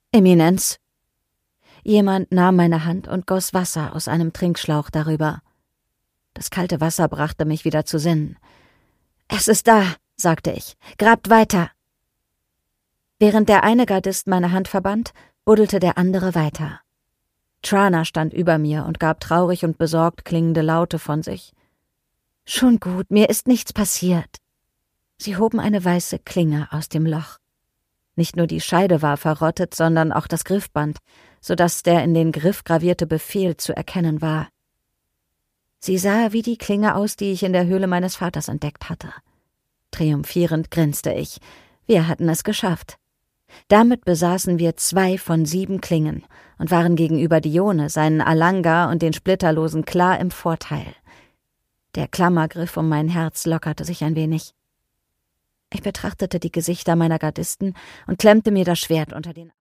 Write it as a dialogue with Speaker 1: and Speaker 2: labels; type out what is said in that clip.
Speaker 1: Eminenz. Jemand nahm meine Hand und goss Wasser aus einem Trinkschlauch darüber. Das kalte Wasser brachte mich wieder zu Sinnen. »Es ist da«, sagte ich. »Grabt weiter!« Während der eine Gardist meine Hand verband, buddelte der andere weiter. Trana stand über mir und gab traurig und besorgt klingende Laute von sich. »Schon gut, mir ist nichts passiert.« Sie hoben eine weiße Klinge aus dem Loch. Nicht nur die Scheide war verrottet, sondern auch das Griffband, sodass der in den Griff gravierte Befehl zu erkennen war. Sie sah wie die Klinge aus, die ich in der Höhle meines Vaters entdeckt hatte. Triumphierend grinste ich. Wir hatten es geschafft. Damit besaßen wir 2 von 7 Klingen und waren gegenüber Dione, seinen Alanga und den Splitterlosen klar im Vorteil. Der Klammergriff um mein Herz lockerte sich ein wenig. Ich betrachtete die Gesichter meiner Gardisten und klemmte mir das Schwert unter den